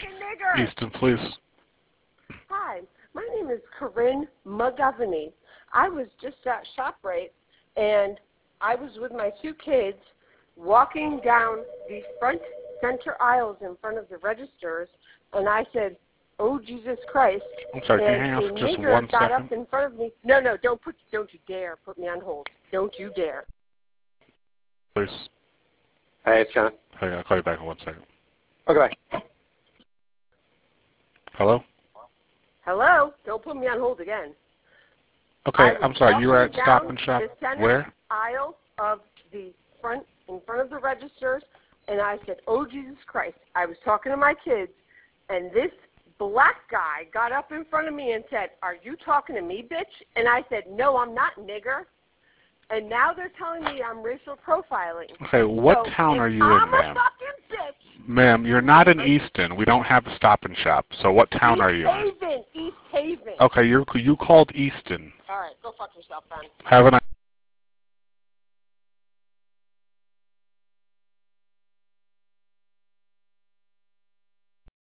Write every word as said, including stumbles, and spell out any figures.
fucking nigger. Easton, please. Hi, my name is Corinne McGovney. I was just at ShopRite, and I was with my two kids walking down the front center aisles in front of the registers, and I said, "Oh, Jesus Christ." I'm sorry, can you and hang off a just nigger one got second? up in front of me. No, no, don't put, don't you dare put me on hold. Don't you dare. Please. Hey, it's John. Hey, I'll call you back in one second. Okay, bye. Hello? Hello? Don't put me on hold again. Okay, I I'm sorry, you were at walking Stop down and Shop the center where? aisle of the front, in front of the registers, and I said, "Oh, Jesus Christ." I was talking to my kids, and this black guy got up in front of me and said, "Are you talking to me, bitch?" And I said, "No, I'm not, nigger." And now they're telling me I'm racial profiling. Okay, what so town are you I'm in, ma'am? a fucking bitch. Ma'am, you're not in Easton. We don't have a Stop and Shop. So what town East are you in? Haven, East Haven. Okay, you're, you called Easton. All right, go fuck yourself, then. Have a nice